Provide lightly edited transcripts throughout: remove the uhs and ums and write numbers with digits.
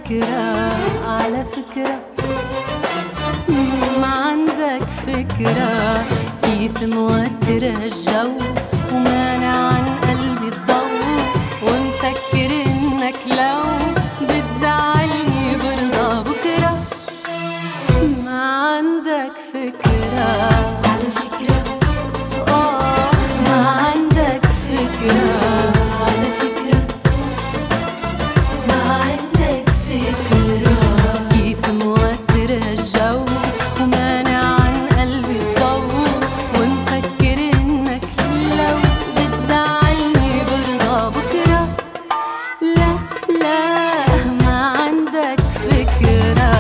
فكرة، على فكرة ما عندك فكرة كيف موتر هالجو ومانع عن قلبي الضوء، ومفكر انك لو بتزعلني برضى بكرة. ما عندك فكرة، على فكرة ما عندك فكرة، على فكرة ما عندك فكرة كيف موتر هالجو ومانع عن قلبي الضوء، ومفكر انك لو بتزعلني برضى بكرة. لا لا ما عندك فكرة.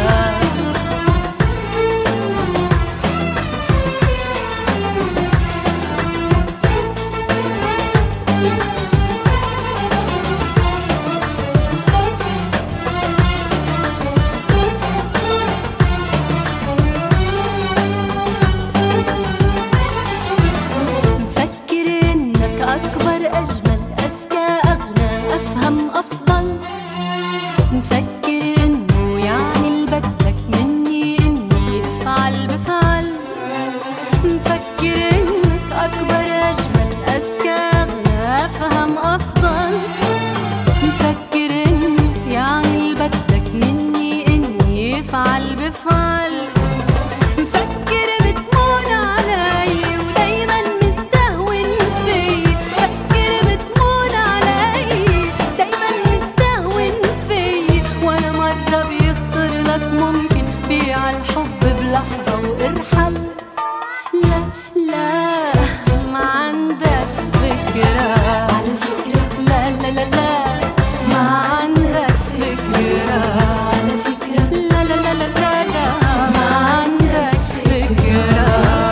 أكبر أجمل أذكى أغنى أفهم أفضل، مفكر إنه يعني البدك مني إني أفعل بفعل، مفكر إنك أكبر أجمل أذكى أغنى أفهم أفضل، مفكر إنه يعني البدك مني إني أفعل بفعل، مفكر بتمون علي ودايما مستهون في، مفكر بتمون علي دايما مستهون في، ولا مرة بيخطر لك ممكن بيع الحب بلحظة وارحل. لا لا ما عندك فكرة، على فكرة لا لا لا لا ما عندك فكرة، على فكرة لا لا لا لا لا لا ما عندك فكرة.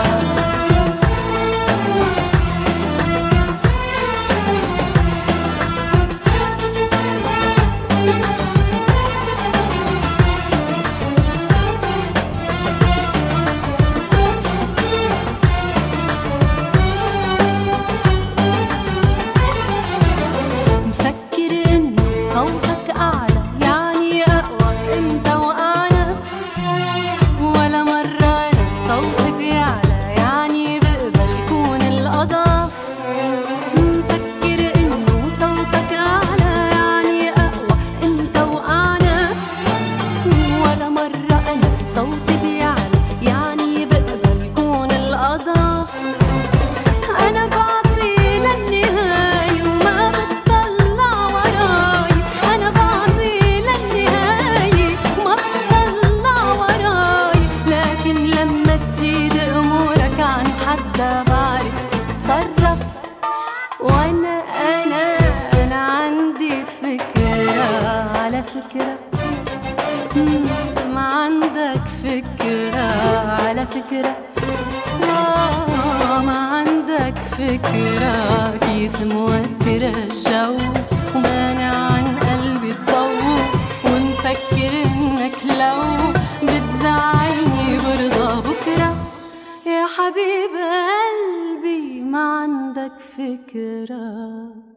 مفكر إنه صوتك أعلى يعني أقوى أنت وأنا، ولا مرة أنا صوتي بيعلى يعني بقبل كون الأضعف، مفكر إنه صوتك أعلى يعني أقوى أنت وأنا، ولا مرة أنا صوتي بيعلى يعني بقبل كون الأضعف. أنا بعطي للنهاية وما بتطلع وراي، أنا بعطي للنهاية وما بتطلع وراي، لكن لما تزيد أمورك عن حدها بعرف أتصرف. وأنا أنا عندي فكرة، على فكرة ما عندك فكرة، على فكرة ما عندك فكرة كيف موتر الجو ومانع عن قلبي الضوء، ومفكر انك لو بتزعلني برضى بكرة. يا حبيب قلبي ما عندك فكرة.